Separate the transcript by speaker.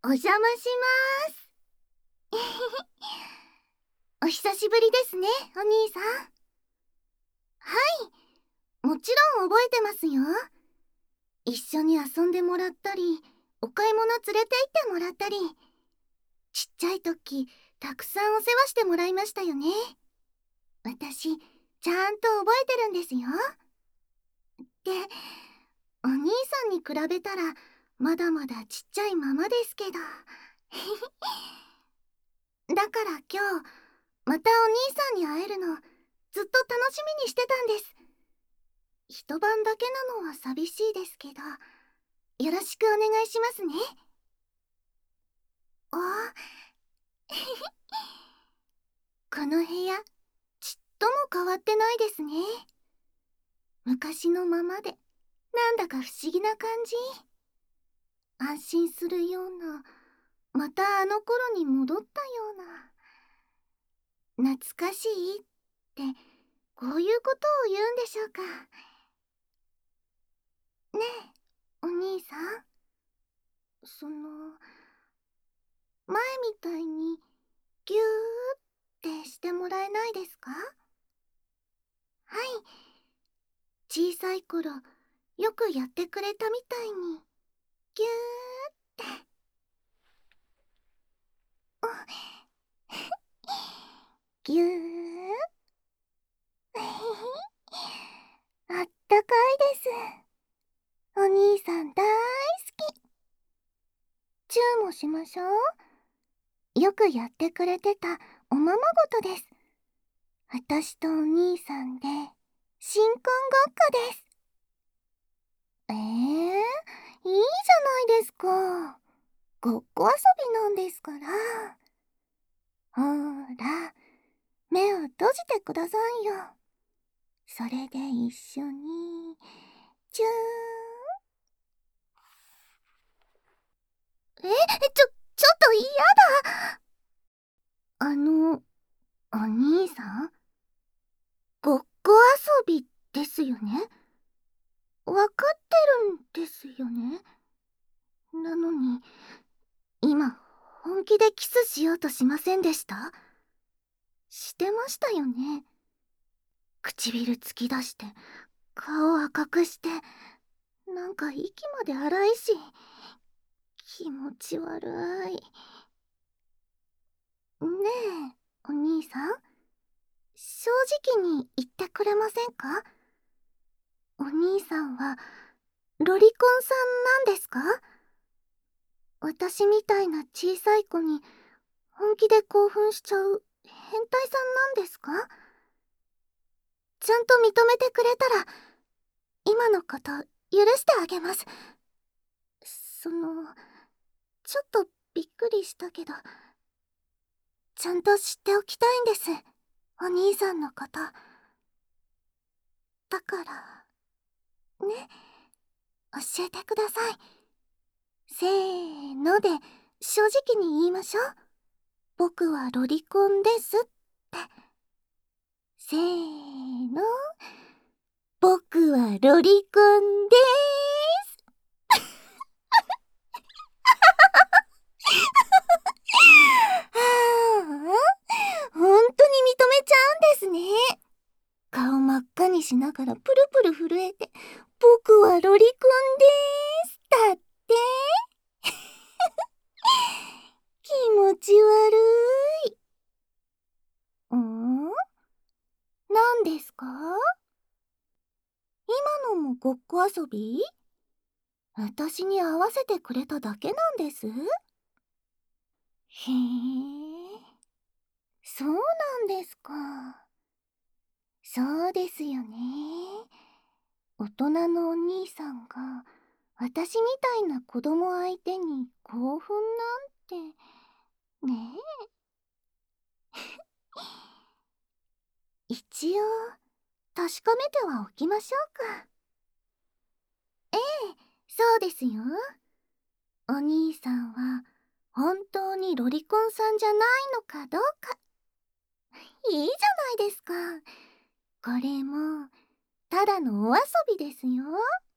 Speaker 1: お邪魔します。お久しぶりですね、お兄さん。はい、もちろん覚えてますよ。一緒に遊んでもらったり、お買い物連れて行ってもらったり、ちっちゃい時、たくさんお世話してもらいましたよね。私、ちゃんと覚えてるんですよ。で、お兄さんに比べたら、まだまだちっちゃいままですけど。だから今日、またお兄さんに会えるの、ずっと楽しみにしてたんです。一晩だけなのは寂しいですけど、よろしくお願いしますね。おこの部屋、ちっとも変わってないですね。昔のままで、なんだか不思議な感じ。安心するような、またあの頃に戻ったような。懐かしいって、こういうことを言うんでしょうか。ねえ、お兄さん。前みたいにギューってしてもらえないですか？はい、小さい頃よくやってくれたみたいにギューって。ギューあったかいです。お兄さん大好き。チューもしましょう。よくやってくれてたおままごとです。私とお兄さんで新婚ごっこです。いいじゃないですか。ごっこ遊びなんですから。ほーら、目を閉じてくださいよ。それで一緒に、チュー。ちょっと嫌だ。お兄さん、ごっこ遊びですよね。わかってるんですよね。なのに、今、本気でキスしようとしませんでした？してましたよね。唇突き出して、顔赤くして、なんか息まで荒いし、気持ち悪い。ねえ、お兄さん、正直に言ってくれませんか？お兄さんは、ロリコンさんなんですか？私みたいな小さい子に、本気で興奮しちゃう変態さんなんですか？ちゃんと認めてくれたら、今のこと許してあげます。ちょっとびっくりしたけど、ちゃんと知っておきたいんです、お兄さんのこと。だから、ね、教えてください。せーので、正直に言いましょう。僕はロリコンですって。せーの。僕はロリコンでーす。はあ、本当に認めちゃうんですね。顔真っ赤にしながらプルプル震えて、僕はロリコンでーす。だって。気持ち悪い。何ですか？今のもごっこ遊び？私に合わせてくれただけなんです。へえ、そうなんですか。そうですよね。大人のお兄さんが私みたいな子供相手に興奮なんてねえ。一応確かめてはおきましょうか。ええ、そうですよ。お兄さんは本当にロリコンさんじゃないのかどうか。いいじゃないですか。これもただのお遊びですよ。